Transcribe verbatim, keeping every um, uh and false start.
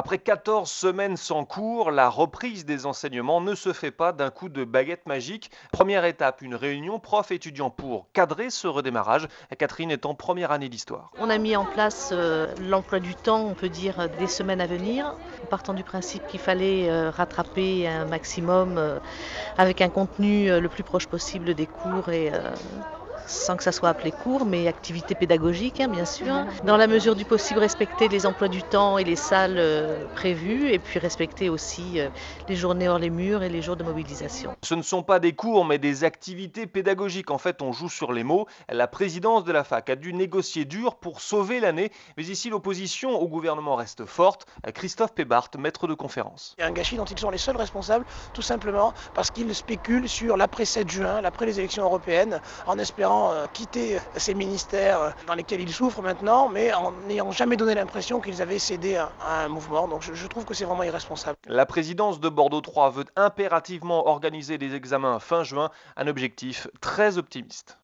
Après quatorze semaines sans cours, la reprise des enseignements ne se fait pas d'un coup de baguette magique. Première étape, une réunion prof-étudiants pour cadrer ce redémarrage. Catherine est en première année d'histoire. On a mis en place euh, l'emploi du temps, on peut dire, euh, des semaines à venir, en partant du principe qu'il fallait euh, rattraper un maximum euh, avec un contenu euh, le plus proche possible des cours et euh, sans que ça soit appelé cours, mais activité pédagogique, hein, bien sûr. Dans la mesure du possible, respecter les emplois du temps et les salles euh, prévues, et puis respecter aussi euh, les journées hors les murs et les jours de mobilisation. Ce ne sont pas des cours, mais des activités pédagogiques. En fait, on joue sur les mots. La présidence de la fac a dû négocier dur pour sauver l'année. Mais ici, l'opposition au gouvernement reste forte. Christophe Pébart, maître de conférence. Il y a un gâchis dont ils sont les seuls responsables, tout simplement parce qu'ils spéculent sur l'après sept juin, l'après les élections européennes, en espérant quitter ces ministères dans lesquels ils souffrent maintenant, mais en n'ayant jamais donné l'impression qu'ils avaient cédé à un mouvement. Donc je, je trouve que c'est vraiment irresponsable. La présidence de Bordeaux trois veut impérativement organiser des examens fin juin, un objectif très optimiste.